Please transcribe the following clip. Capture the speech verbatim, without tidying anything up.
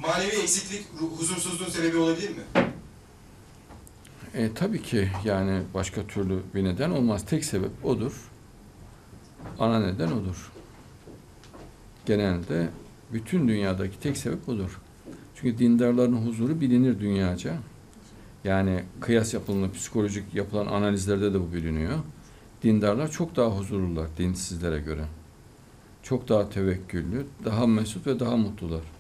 manevi eksiklik huzursuzluğun sebebi olabilir mi? E, tabii ki yani başka türlü bir neden olmaz. Tek sebep odur. Ana neden odur. Genelde bütün dünyadaki tek sebep odur. Çünkü dindarların huzuru bilinir dünyaca. Yani kıyas yapılan, psikolojik yapılan analizlerde de bu biliniyor. Dindarlar çok daha huzurlular dinsizlere göre. Çok daha tevekküllü, daha mesut ve daha mutlular.